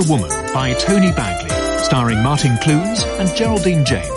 Woman by Tony Bagley, starring Martin Clunes and Geraldine James.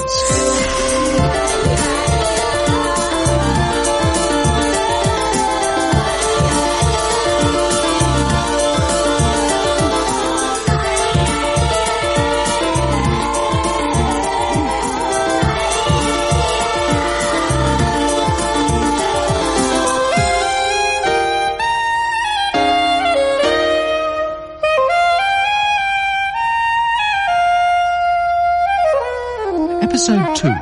Episode 2.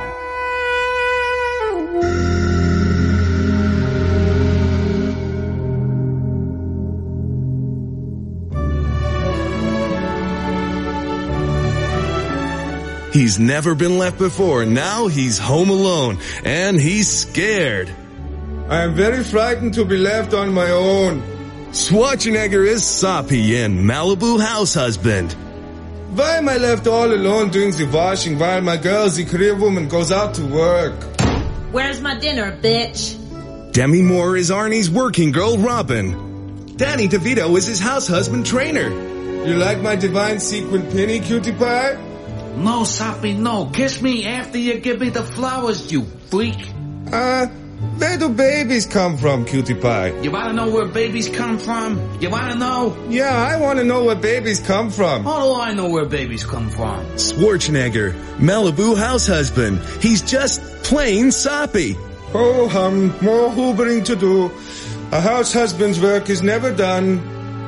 He's never been left before. Now he's home alone, and he's scared. I am very frightened to be left on my own. Schwarzenegger is Soppy in Malibu House Husband. Why am I left all alone doing the washing while my girl, the career woman, goes out to work? Where's my dinner, bitch? Demi Moore is Arnie's working girl, Robin. Danny DeVito is his house husband trainer. You like my divine sequin penny, cutie pie? No, Soppy, no. Kiss me after you give me the flowers, you freak. Where do babies come from, cutie pie? You wanna know where babies come from? You wanna know? Yeah, I wanna know where babies come from. How do I know where babies come from? Schwarzenegger, Malibu House Husband. He's just plain Soppy. Ho hum, more hoovering to do. A house husband's work is never done.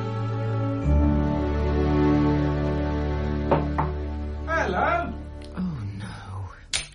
Hello? Oh, no.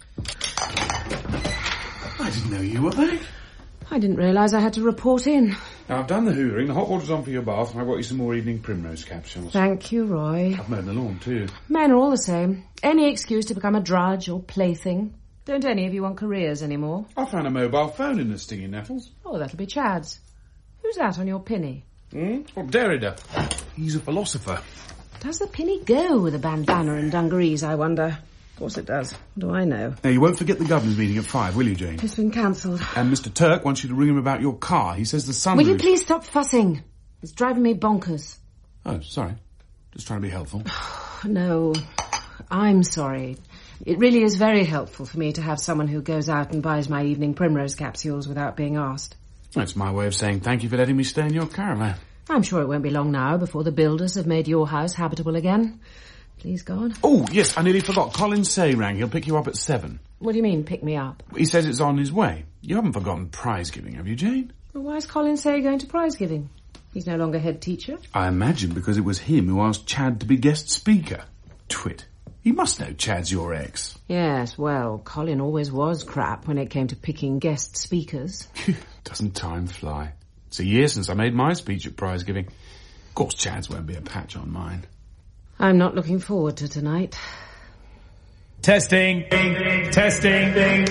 I didn't know you were back. I didn't realise I had to report in. Now, I've done the hoovering, the hot water's on for your bath, and I've got you some more evening primrose capsules. Thank you, Roy. I've mowed the lawn, too. Men are all the same. Any excuse to become a drudge or plaything. Don't any of you want careers anymore? I found a mobile phone in the stinging nettles. Oh, that'll be Chad's. Who's that on your pinny? Well, Derrida. He's a philosopher. Does the pinny go with a bandana and dungarees, I wonder? Of course it does. What do I know? Now, you won't forget the governor's meeting at 5, will you, Jane? It's been cancelled. And Mr. Turk wants you to ring him about your car. He says the sun... Will you please stop fussing? It's driving me bonkers. Oh, sorry. Just trying to be helpful. No, I'm sorry. It really is very helpful for me to have someone who goes out and buys my evening primrose capsules without being asked. That's my way of saying thank you for letting me stay in your caravan. I'm sure it won't be long now before the builders have made your house habitable again. Please, God. Oh, yes, I nearly forgot. Colin Say rang. He'll pick you up at 7. What do you mean, pick me up? He says it's on his way. You haven't forgotten prize giving, have you, Jane? Well, why is Colin Say going to prize giving? He's no longer head teacher. I imagine because it was him who asked Chad to be guest speaker. Twit. He must know Chad's your ex. Yes, well, Colin always was crap when it came to picking guest speakers. Doesn't time fly? It's a year since I made my speech at prize giving. Of course, Chad's won't be a patch on mine. I'm not looking forward to tonight. Testing. Testing.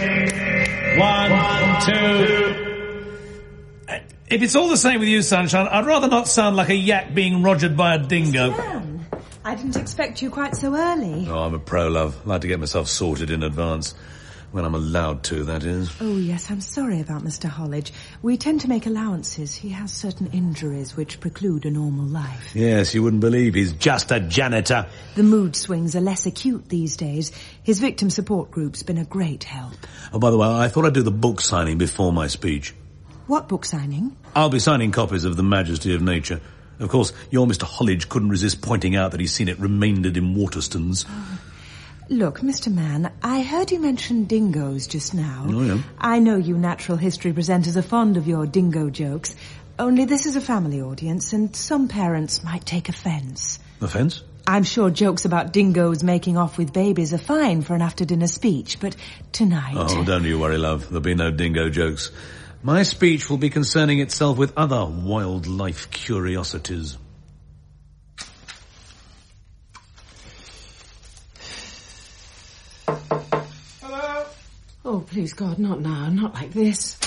1, 2. If it's all the same with you, Sunshine, I'd rather not sound like a yak being rogered by a dingo. Sam, I didn't expect you quite so early. Oh, I'm a pro, love. I like to get myself sorted in advance. When I'm allowed to, that is. Oh, yes, I'm sorry about Mr. Hollidge. We tend to make allowances. He has certain injuries which preclude a normal life. Yes, you wouldn't believe he's just a janitor. The mood swings are less acute these days. His victim support group's been a great help. Oh, by the way, I thought I'd do the book signing before my speech. What book signing? I'll be signing copies of The Majesty of Nature. Of course, your Mr. Hollidge couldn't resist pointing out that he's seen it remaindered in Waterstones. Oh. Look, Mr. Mann, I heard you mention dingoes just now. Oh, yeah. I know you natural history presenters are fond of your dingo jokes, only this is a family audience and some parents might take offence. Offence? I'm sure jokes about dingoes making off with babies are fine for an after-dinner speech, but tonight... Oh, don't you worry, love. There'll be no dingo jokes. My speech will be concerning itself with other wildlife curiosities. Oh, please, God, not now, not like this.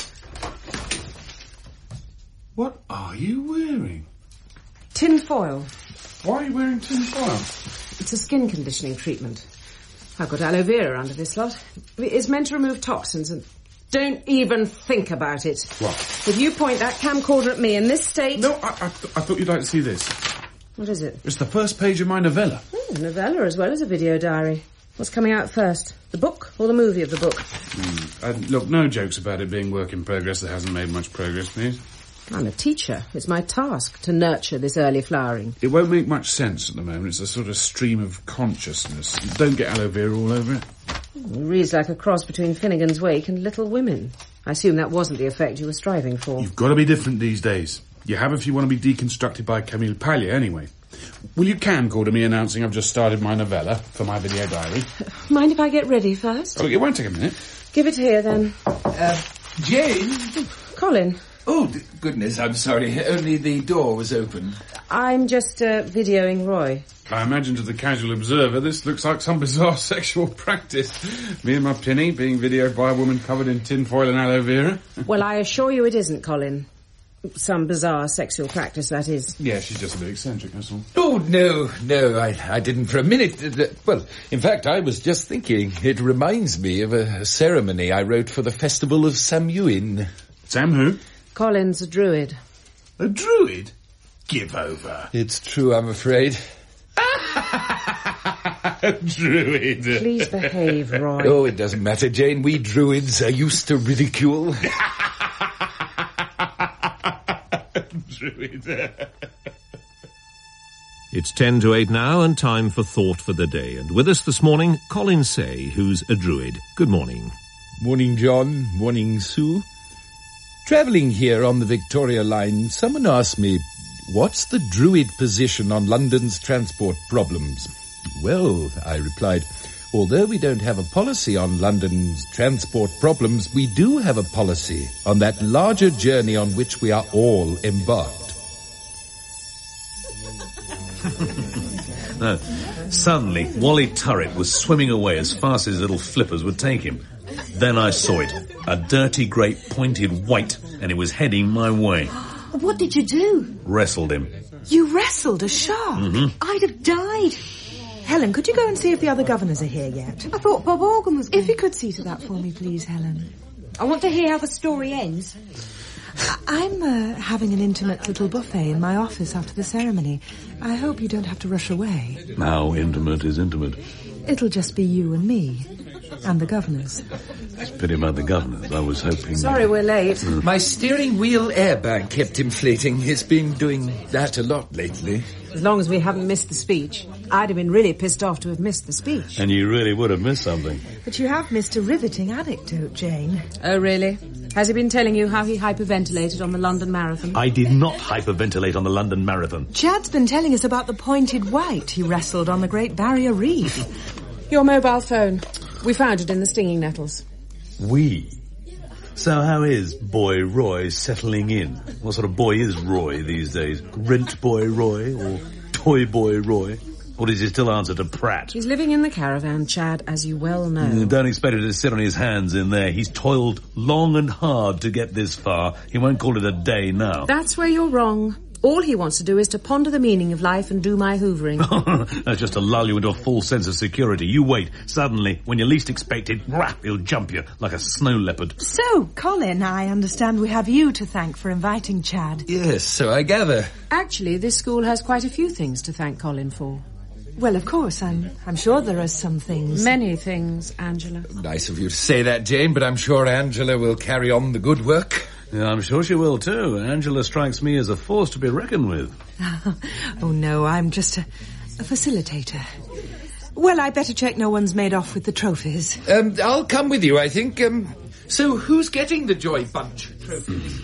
What are you wearing? Tin foil. Why are you wearing tin foil? It's a skin conditioning treatment. I've got aloe vera under this lot. It's meant to remove toxins and... Don't even think about it. What? If you point that camcorder at me in this state... No, I thought you'd like to see this. What is it? It's the first page of my novella. Oh, novella as well as a video diary. What's coming out first? The book or the movie of the book? Look, no jokes about it being work in progress that hasn't made much progress, please. I'm a teacher. It's my task to nurture this early flowering. It won't make much sense at the moment. It's a sort of stream of consciousness. Don't get aloe vera all over it. It reads like a cross between Finnegan's Wake and Little Women. I assume that wasn't the effect you were striving for. You've got to be different these days. You have if you want to be deconstructed by Camille Paglia, anyway. Will you camcorder me announcing I've just started my novella for my video diary? Mind if I get ready first? Oh, it won't take a minute. Give it here, then. Jane? Colin. Oh, goodness, I'm sorry. Only the door was open. I'm just videoing Roy. I imagine to the casual observer this looks like some bizarre sexual practice. Me and my Penny being videoed by a woman covered in tinfoil and aloe vera. Well, I assure you it isn't, Colin. Some bizarre sexual practice, that is. Yeah, she's just a bit eccentric, that's all. Oh, no, I didn't for a minute. Well, in fact, I was just thinking. It reminds me of a ceremony I wrote for the Festival of Samhain. Sam who? Colin's a druid. A druid? Give over. It's true, I'm afraid. Druid. Please behave, Roy. Oh, it doesn't matter, Jane. We druids are used to ridicule. Druid. It's 10 to 8 now and time for Thought for the Day. And with us this morning, Colin Say, who's a druid. Good morning. Morning, John. Morning, Sue. Travelling here on the Victoria line, someone asked me, what's the druid position on London's transport problems? Well, I replied, although we don't have a policy on London's transport problems, we do have a policy on that larger journey on which we are all embarked. No. Suddenly, Wally Turret was swimming away as fast as his little flippers would take him. Then I saw it. A dirty, great, pointed white, and it was heading my way. What did you do? Wrestled him. You wrestled a shark? Mm-hmm. I'd have died. Helen, could you go and see if the other governors are here yet? I thought Bob Organ was... If you could see to that for me, please, Helen. I want to hear how the story ends. I'm having an intimate little buffet in my office after the ceremony. I hope you don't have to rush away. How intimate is intimate? It'll just be you and me. And the governors. It's a pity about the governors. I was hoping... Sorry, we're late. My steering wheel airbag kept inflating. It's been doing that a lot lately. As long as we haven't missed the speech. I'd have been really pissed off to have missed the speech. And you really would have missed something. But you have missed a riveting anecdote, Jane. Oh, really? Has he been telling you how he hyperventilated on the London Marathon? I did not hyperventilate on the London Marathon. Chad's been telling us about the pointed white he wrestled on the Great Barrier Reef. Your mobile phone. We found it in the stinging nettles. We? So how is boy Roy settling in? What sort of boy is Roy these days? Rent boy Roy or toy boy Roy? Or does he still answer to Pratt? He's living in the caravan, Chad, as you well know. Don't expect him to sit on his hands in there. He's toiled long and hard to get this far. He won't call it a day now. That's where you're wrong. All he wants to do is to ponder the meaning of life and do my hoovering. That's just to lull you into a false sense of security. You wait. Suddenly, when you least expect it, rap, he'll jump you like a snow leopard. So, Colin, I understand we have you to thank for inviting Chad. Yes, so I gather. Actually, this school has quite a few things to thank Colin for. Well, of course, I'm sure there are some things. Many things, Angela. Nice of you to say that, Jane, but I'm sure Angela will carry on the good work. Yeah, I'm sure she will too. Angela strikes me as a force to be reckoned with. Oh no, I'm just a facilitator. Well, I better check no one's made off with the trophies. I'll come with you, I think. So who's getting the Joy Bunch trophy?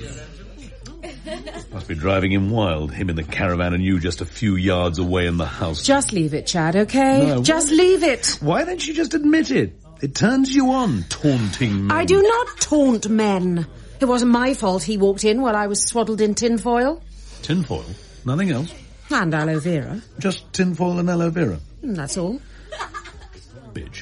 Must be driving him wild, him in the caravan and you just a few yards away in the house. Just leave it, Chad, okay? No, just leave it. Why don't you just admit it? It turns you on, taunting men. I do not taunt men. It wasn't my fault he walked in while I was swaddled in tinfoil. Tinfoil? Nothing else? And aloe vera. Just tinfoil and aloe vera? That's all. Bitch.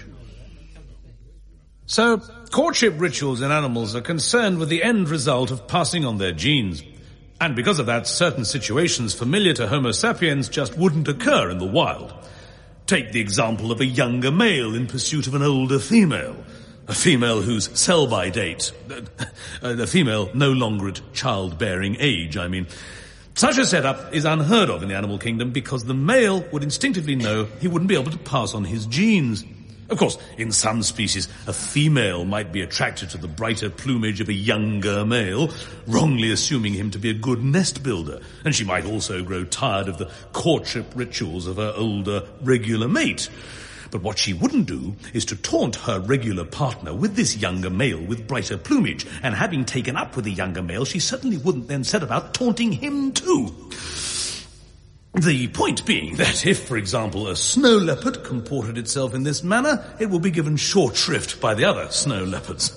So, courtship rituals in animals are concerned with the end result of passing on their genes. And because of that, certain situations familiar to Homo sapiens just wouldn't occur in the wild. Take the example of a younger male in pursuit of an older female. A female whose sell-by date... a female no longer at childbearing age, I mean. Such a setup is unheard of in the animal kingdom because the male would instinctively know he wouldn't be able to pass on his genes. Of course, in some species, a female might be attracted to the brighter plumage of a younger male, wrongly assuming him to be a good nest builder, and she might also grow tired of the courtship rituals of her older, regular mate. But what she wouldn't do is to taunt her regular partner with this younger male with brighter plumage, and having taken up with the younger male, she certainly wouldn't then set about taunting him too. The point being that if, for example, a snow leopard comported itself in this manner, it will be given short shrift by the other snow leopards.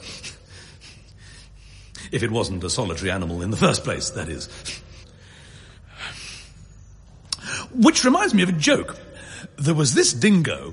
If it wasn't a solitary animal in the first place, that is. Which reminds me of a joke. There was this dingo.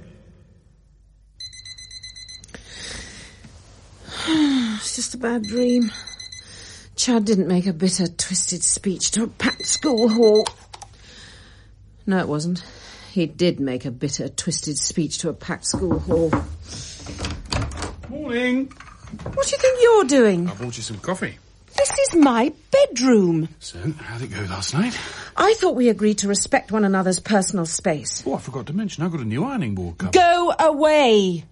It's just a bad dream. Chad didn't make a bitter, twisted speech to a packed school hall. No, it wasn't. He did make a bitter, twisted speech to a packed school hall. Morning. What do you think you're doing? I bought you some coffee. This is my bedroom. So, how'd it go last night? I thought we agreed to respect one another's personal space. Oh, I forgot to mention, I've got a new ironing board cover. Go away!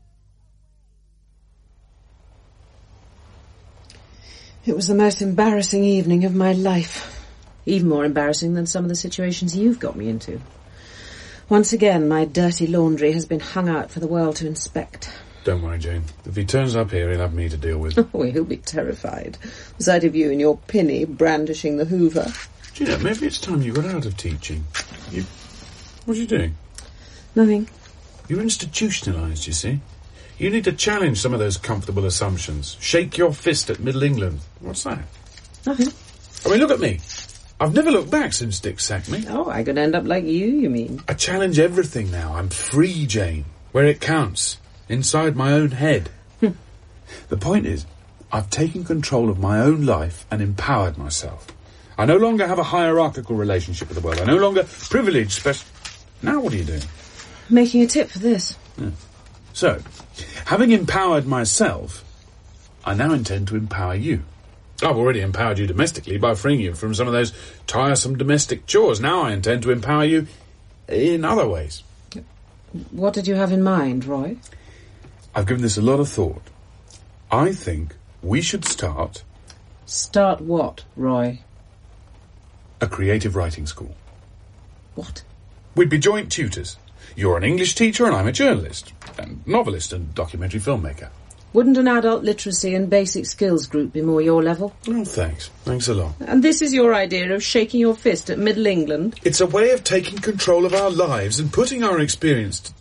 It was the most embarrassing evening of my life. Even more embarrassing than some of the situations you've got me into. Once again, my dirty laundry has been hung out for the world to inspect. Don't worry, Jane. If he turns up here, he'll have me to deal with. Oh, he'll be terrified. The sight of you and your pinny brandishing the hoover. Gina, maybe it's time you got out of teaching. What are you doing? Nothing. You're institutionalised, you see. You need to challenge some of those comfortable assumptions. Shake your fist at Middle England. What's that? Nothing. I mean, look at me. I've never looked back since Dick sacked me. Oh, I could end up like you mean? I challenge everything now. I'm free, Jane. Where it counts. Inside my own head. The point is, I've taken control of my own life and empowered myself. I no longer have a hierarchical relationship with the world. I no longer privilege Now what are you doing? Making a tip for this. Yeah. So, having empowered myself, I now intend to empower you. I've already empowered you domestically by freeing you from some of those tiresome domestic chores. Now I intend to empower you in other ways. What did you have in mind, Roy? I've given this a lot of thought. I think we should start... Start what, Roy? A creative writing school. What? We'd be joint tutors. You're an English teacher and I'm a journalist, and novelist and documentary filmmaker. Wouldn't an adult literacy and basic skills group be more your level? Oh, thanks. Thanks a lot. And this is your idea of shaking your fist at Middle England? It's a way of taking control of our lives and putting our experience to...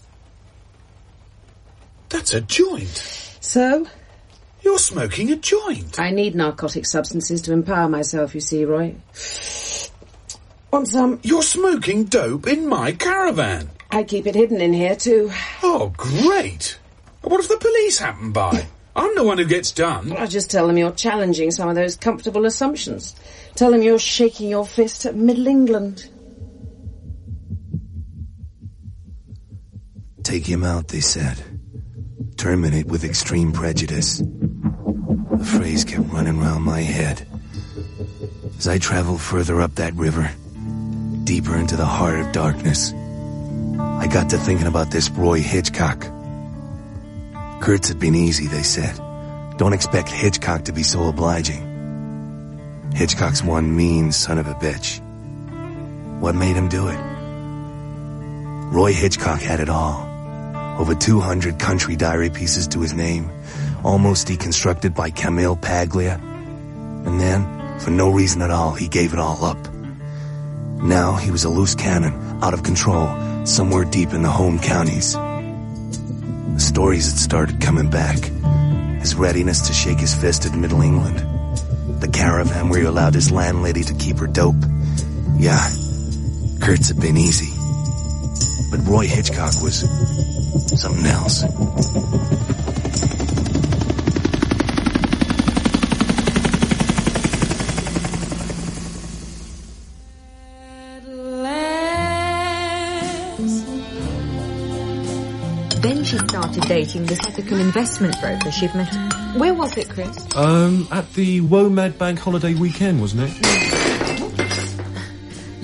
That's a joint. So? You're smoking a joint. I need narcotic substances to empower myself, you see, Roy. Want some? You're smoking dope in my caravan. I keep it hidden in here, too. Oh, great. What if the police happen by? I'm the one who gets done. I'll just tell them you're challenging some of those comfortable assumptions. Tell them you're shaking your fist at Middle England. Take him out, they said. Terminate with extreme prejudice. The phrase kept running round my head. As I traveled further up that river, deeper into the heart of darkness, I got to thinking about this Roy Hitchcock. Kurtz had been easy, they said. Don't expect Hitchcock to be so obliging. Hitchcock's one mean son of a bitch. What made him do it? Roy Hitchcock had it all. Over 200 country diary pieces to his name, almost deconstructed by Camille Paglia. And then, for no reason at all, he gave it all up. Now he was a loose cannon, out of control, somewhere deep in the home counties. The stories had started coming back. His readiness to shake his fist at Middle England. The caravan where he allowed his landlady to keep her dope. Yeah, Kurtz had been easy. But Roy Hitchcock was something else. Then she started dating this ethical investment broker she'd met. Where was it, Chris? At the WOMAD Bank Holiday weekend, wasn't it?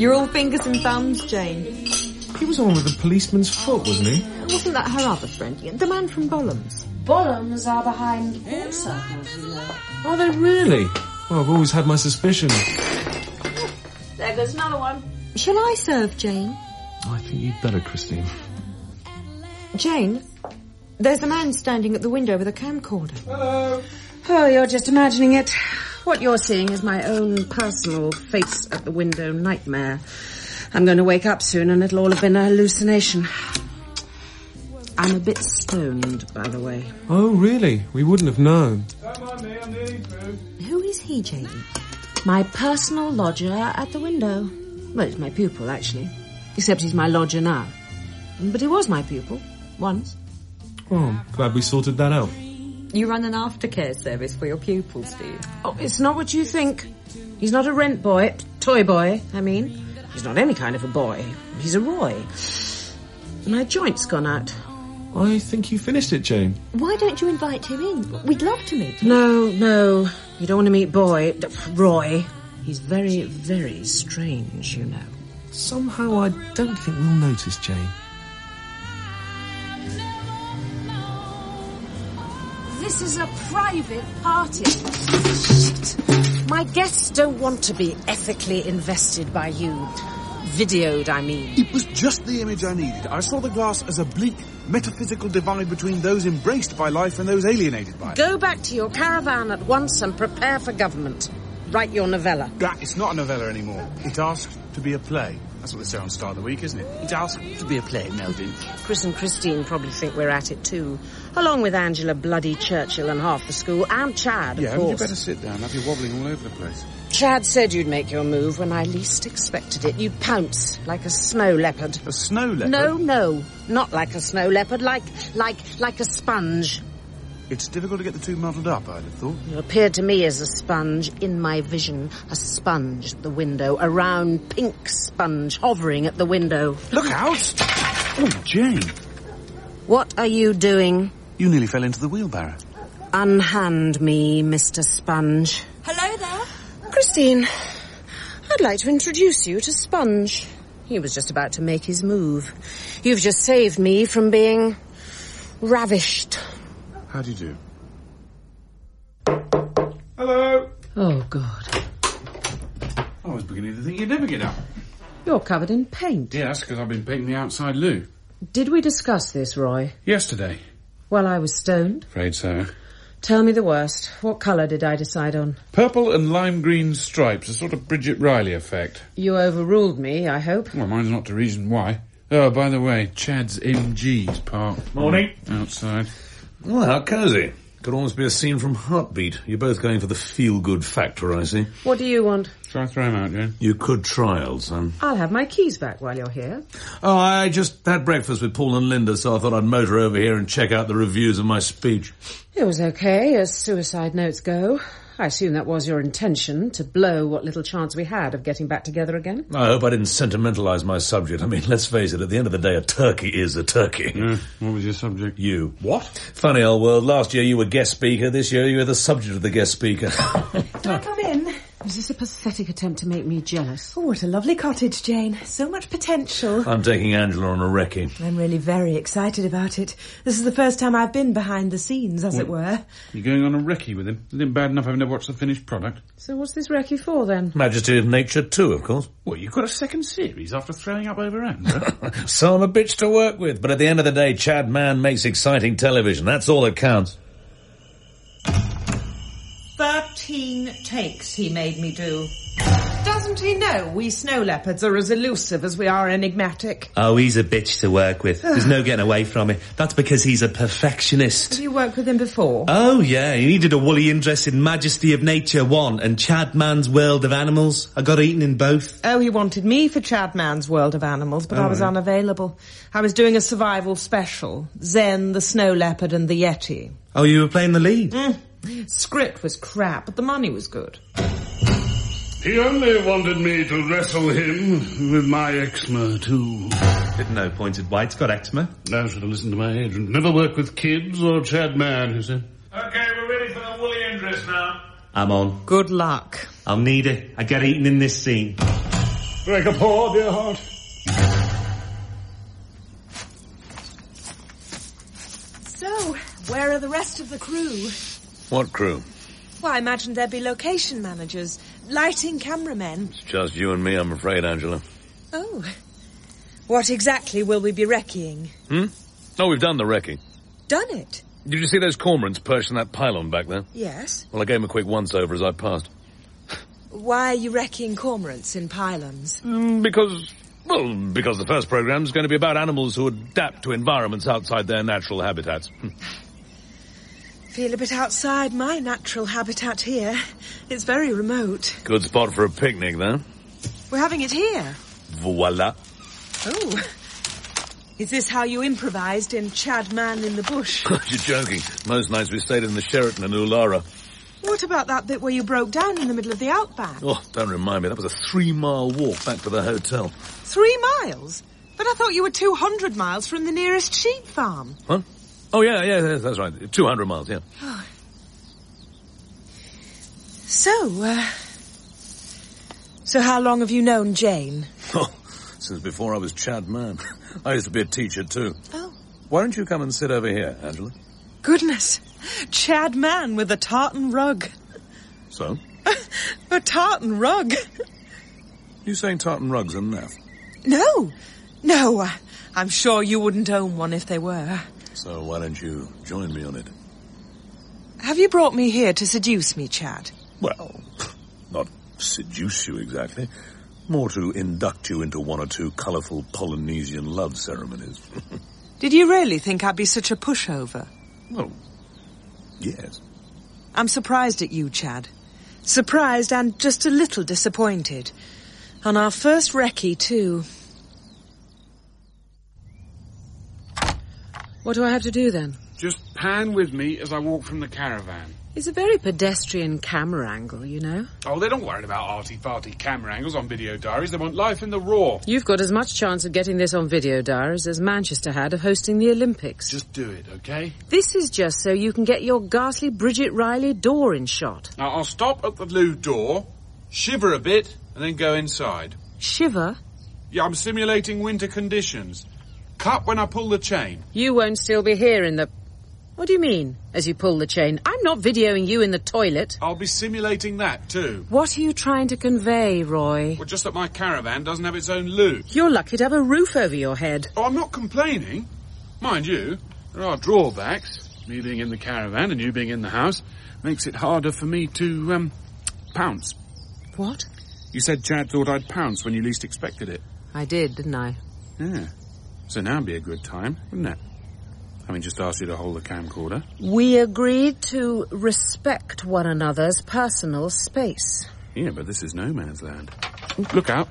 You're all fingers and thumbs, Jane. He was the one with the policeman's foot, wasn't he? Wasn't that her other friend? The man from Bollums. Bollums are behind all circles, you know. Are they really? Well, I've always had my suspicions. There goes another one. Shall I serve, Jane? I think you'd better, Christine. Jane, there's a man standing at the window with a camcorder. Hello. Oh, you're just imagining it. What you're seeing is my own personal face at the window nightmare. I'm going to wake up soon and it'll all have been a hallucination. I'm a bit stoned, by the way. Oh, really? We wouldn't have known. Don't mind me, I'm nearly through. Who is he, Jane? My personal lodger at the window. Well, he's my pupil, actually. Except he's my lodger now. But he was my pupil. Once. Oh, glad we sorted that out. You run an aftercare service for your pupils, do you? Oh, it's not what you think. He's not a rent boy. Toy boy, I mean. He's not any kind of a boy. He's a Roy. My joint's gone out. I think you finished it, Jane. Why don't you invite him in? We'd love to meet him. No. You don't want to meet Roy. He's very, very strange, you know. Somehow I don't think we'll notice, Jane. This is a private party. Shit. My guests don't want to be ethically invested by you. Videoed, I mean. It was just the image I needed. I saw the glass as a bleak, metaphysical divide between those embraced by life and those alienated by it. Go back to your caravan at once and prepare for government. Write your novella. It's not a novella anymore. It asked to be a play. That's what they say on Start of the Week, isn't it? It asked to be a play, Melvin. Chris and Christine probably think we're at it too. Along with Angela Bloody Churchill and half the school, and Chad, of course. You better sit down. Have you wobbling all over the place. Chad said you'd make your move when I least expected it. You'd pounce like a snow leopard. A snow leopard? No, not like a snow leopard, like a sponge. It's difficult to get the two muddled up, I'd have thought. You appeared to me as a sponge in my vision. A sponge at the window. A round pink sponge hovering at the window. Look out! Oh, Jane. What are you doing? You nearly fell into the wheelbarrow. Unhand me, Mr. Sponge. Hello there. Christine, I'd like to introduce you to Sponge. He was just about to make his move. You've just saved me from being ravished. How do you do? Hello. Oh, God. I was beginning to think you'd never get up. You're covered in paint. Yeah, that's because I've been painting the outside loo. Did we discuss this, Roy? Yesterday. Well, I was stoned. Afraid so. Tell me the worst. What colour did I decide on? Purple and lime green stripes, a sort of Bridget Riley effect. You overruled me, I hope. Well, mine's not to reason why. Oh, by the way, Chad's MG's parked. Morning. Outside. Well, how cosy. Could almost be a scene from Heartbeat. You're both going for the feel-good factor, I see. What do you want? Shall I throw him out, Jane? You could try, old son. I'll have my keys back while you're here. Oh, I just had breakfast with Paul and Linda, so I thought I'd motor over here and check out the reviews of my speech. It was okay, as suicide notes go. I assume that was your intention, to blow what little chance we had of getting back together again. I hope I didn't sentimentalise my subject. I mean, let's face it, at the end of the day, a turkey is a turkey. What was your subject? You. What? Funny old world. Last year you were guest speaker. This year you were the subject of the guest speaker. Can I come in? Is this a pathetic attempt to make me jealous? Oh, what a lovely cottage, Jane. So much potential. I'm taking Angela on a recce. I'm really very excited about it. This is the first time I've been behind the scenes, as it were. You're going on a recce with him? Isn't it bad enough I've never watched the finished product? So what's this recce for, then? Majesty of Nature 2, of course. Well, you've got a second series after throwing up over Andrew. So I'm a bitch to work with, but at the end of the day, Chad Mann makes exciting television. That's all that counts. 13 takes he made me do. Doesn't he know we snow leopards are as elusive as we are enigmatic? Oh, he's a bitch to work with. There's no getting away from it. That's because he's a perfectionist. Have you worked with him before? Oh, yeah. He needed a woolly interest in Majesty of Nature 1 and Chad Man's World of Animals. I got eaten in both. Oh, he wanted me for Chad Man's World of Animals, but I was unavailable. I was doing a survival special. Zen, the snow leopard and the Yeti. Oh, you were playing the lead? Script was crap, but the money was good. He only wanted me to wrestle him with my eczema, too. Didn't know Pointed White's got eczema. I should have listened to my agent. Never work with kids or Chad Mann, he said. Okay, we're ready for the woolly interest now. I'm on. Good luck. I'll need it. I get eaten in this scene. Break a paw, dear heart. So, where are the rest of the crew? What crew? Well, I imagined there'd be location managers, lighting cameramen. It's just you and me, I'm afraid, Angela. Oh. What exactly will we be wrecking? Oh, we've done the wrecking. Done it? Did you see those cormorants perched on that pylon back there? Yes. Well, I gave them a quick once-over as I passed. Why are you wrecking cormorants in pylons? Because the first program's going to be about animals who adapt to environments outside their natural habitats. Feel a bit outside my natural habitat here. It's very remote. Good spot for a picnic, though. We're having it here. Voila. Oh. Is this how you improvised in Chad Man in the Bush? You're joking. Most nights we stayed in the Sheraton in Ulara. What about that bit where you broke down in the middle of the outback? Oh, don't remind me. That was a 3-mile walk back to the hotel. 3 miles? But I thought you were 200 miles from the nearest sheep farm. Huh? Oh, yeah, that's right. 200 miles, yeah. Oh. So how long have you known Jane? Oh, since before I was Chad Man. I used to be a teacher, too. Oh. Why don't you come and sit over here, Angela? Goodness. Chad Man with a tartan rug. So? A tartan rug. You saying tartan rugs are naff? No, I'm sure you wouldn't own one if they were. So why don't you join me on it? Have you brought me here to seduce me, Chad? Well, not seduce you exactly. More to induct you into one or two colourful Polynesian love ceremonies. Did you really think I'd be such a pushover? Well, yes. I'm surprised at you, Chad. Surprised and just a little disappointed. On our first recce, too. What do I have to do, then? Just pan with me as I walk from the caravan. It's a very pedestrian camera angle, you know. Oh, they're not worried about arty-farty camera angles on video diaries. They want life in the raw. You've got as much chance of getting this on video diaries as Manchester had of hosting the Olympics. Just do it, okay? This is just so you can get your ghastly Bridget Riley door in shot. Now, I'll stop at the loo door, shiver a bit, and then go inside. Shiver? Yeah, I'm simulating winter conditions. Cut when I pull the chain. You won't still be here in the... What do you mean, as you pull the chain? I'm not videoing you in the toilet. I'll be simulating that, too. What are you trying to convey, Roy? Well, just that my caravan doesn't have its own loo. You're lucky to have a roof over your head. Oh, I'm not complaining. Mind you, there are drawbacks. Me being in the caravan and you being in the house makes it harder for me to, pounce. What? You said Chad thought I'd pounce when you least expected it. I did, didn't I? Yeah. So now'd be a good time, wouldn't it? Having just asked you to hold the camcorder. We agreed to respect one another's personal space. Yeah, but this is no man's land. Look out.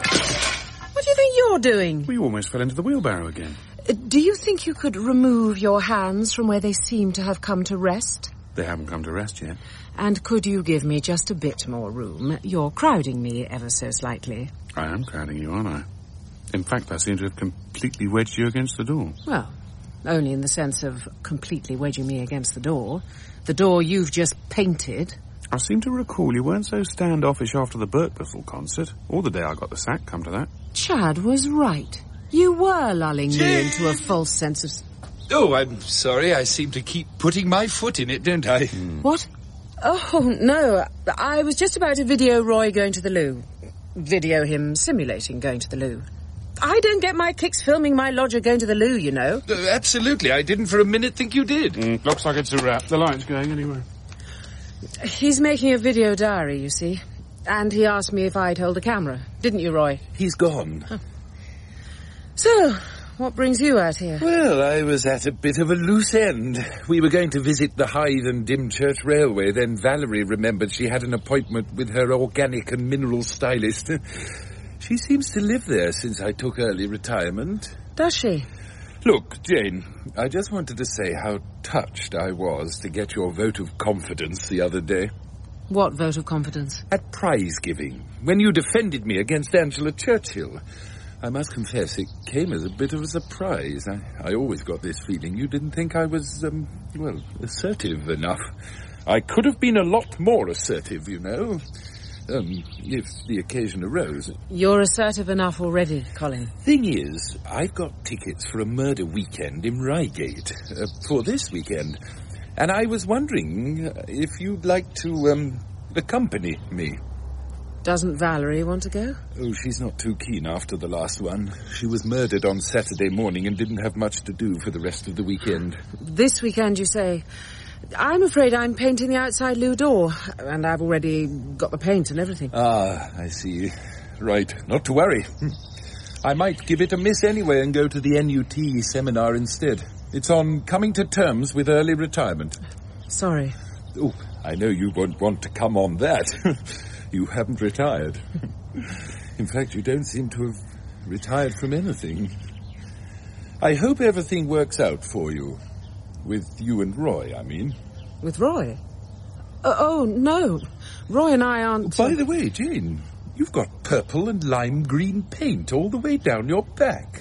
What do you think you're doing? We almost fell into the wheelbarrow again. Do you think you could remove your hands from where they seem to have come to rest? They haven't come to rest yet. And could you give me just a bit more room? You're crowding me ever so slightly. I am crowding you, aren't I? In fact, I seem to have completely wedged you against the door. Well, only in the sense of completely wedging me against the door. The door you've just painted. I seem to recall you weren't so standoffish after the Birkbissel concert, or the day I got the sack, come to that. Chad was right. You were lulling me into a false sense of... Oh, I'm sorry. I seem to keep putting my foot in it, don't I? What? Oh, no. I was just about to video Roy going to the loo. Video him simulating going to the loo. I don't get my kicks filming my lodger going to the loo, you know. Absolutely. I didn't for a minute think you did. Looks like it's a wrap. The light's going anywhere. He's making a video diary, you see. And he asked me if I'd hold a camera. Didn't you, Roy? He's gone. Oh. So, what brings you out here? Well, I was at a bit of a loose end. We were going to visit the Hythe and Dymchurch Railway. Then Valerie remembered she had an appointment with her organic and mineral stylist. She seems to live there since I took early retirement. Does she? Look, Jane, I just wanted to say how touched I was to get your vote of confidence the other day. What vote of confidence? At prize giving, when you defended me against Angela Churchill. I must confess, it came as a bit of a surprise. I always got this feeling you didn't think I was, assertive enough. I could have been a lot more assertive, you know. if the occasion arose. You're assertive enough already, Colin. Thing is, I've got tickets for a murder weekend in Reigate for this weekend, and I was wondering if you'd like to accompany me. Doesn't Valerie want to go? Oh, she's not too keen after the last one. She was murdered on Saturday morning and didn't have much to do for the rest of the weekend. This weekend, you say? I'm afraid I'm painting the outside loo door, and I've already got the paint and everything. Ah, I see. Right, not to worry. I might give it a miss anyway and go to the NUT seminar instead. It's on coming to terms with early retirement. Sorry. Oh, I know you won't want to come on that. You haven't retired. In fact, you don't seem to have retired from anything. I hope everything works out for you. With you and Roy, I mean. With Roy? Oh, no. Roy and I aren't... By the way, Jane, you've got purple and lime green paint all the way down your back.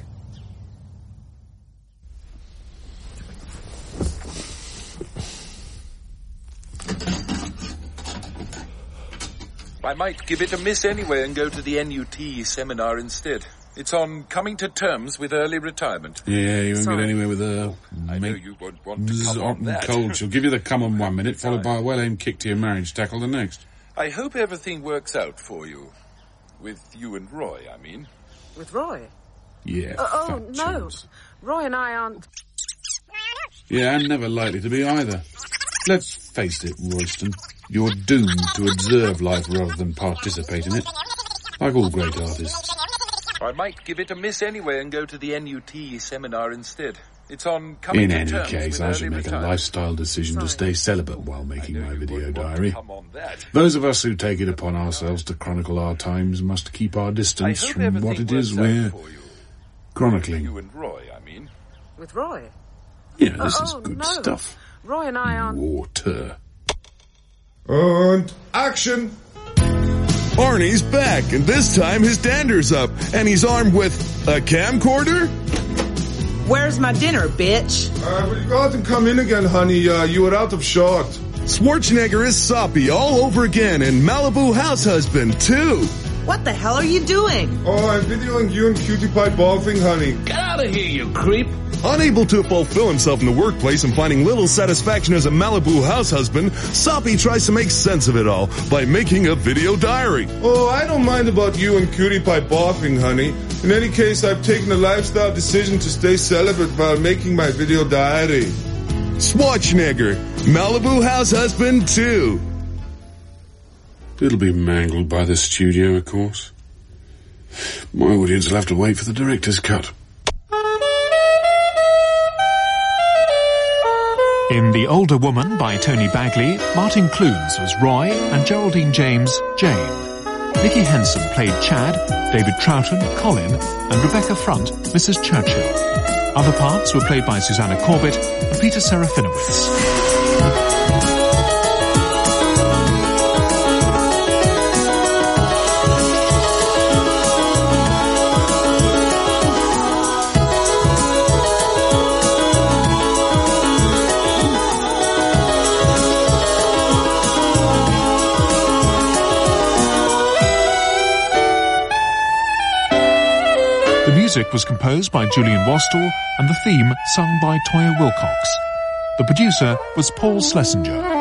I might give it a miss anyway and go to the NUT seminar instead. It's on coming to terms with early retirement. Yeah, you won't get anywhere with her. I know you won't want to come on that. Cold. She'll give you the come on 1 minute, followed by a well-aimed kick to your marriage tackle the next. I hope everything works out for you. With you and Roy, I mean. With Roy? Yeah. No. Roy and I aren't... Yeah, and never likely to be either. Let's face it, Royston. You're doomed to observe life rather than participate in it. Like all great artists. I might give it a miss anyway and go to the NUT seminar instead. It's on coming to terms with early retirement. In any case, I should make a lifestyle decision to stay celibate while making my video diary. Those of us who take it upon ourselves to chronicle our times must keep our distance from what it is we're chronicling. You and Roy, I mean. With Roy? Yeah, this is good stuff. Roy and I aren't... Water. And action! Arnie's back, and this time his dander's up, and he's armed with a camcorder? Where's my dinner, bitch? Will you go out and come in again, honey? You were out of shot. Schwarzenegger is soppy all over again, and Malibu House Husband, too. What the hell are you doing? Oh, I'm videoing you and Cutie Pie golfing, honey. Get out of here, you creep. Unable to fulfill himself in the workplace and finding little satisfaction as a Malibu house husband, Soppy tries to make sense of it all by making a video diary. Oh, I don't mind about you and Cutie Pie boffing, honey. In any case, I've taken a lifestyle decision to stay celibate while making my video diary. Schwarzenegger, Malibu House Husband 2. It'll be mangled by the studio, of course. My audience will have to wait for the director's cut. In The Older Woman by Tony Bagley, Martin Clunes was Roy and Geraldine James, Jane. Nicky Henson played Chad, David Troughton, Colin, and Rebecca Front, Mrs. Churchill. Other parts were played by Susanna Corbett and Peter Serafinowicz. The music was composed by Julian Wastall and the theme sung by Toyah Willcox. The producer was Paul Schlesinger.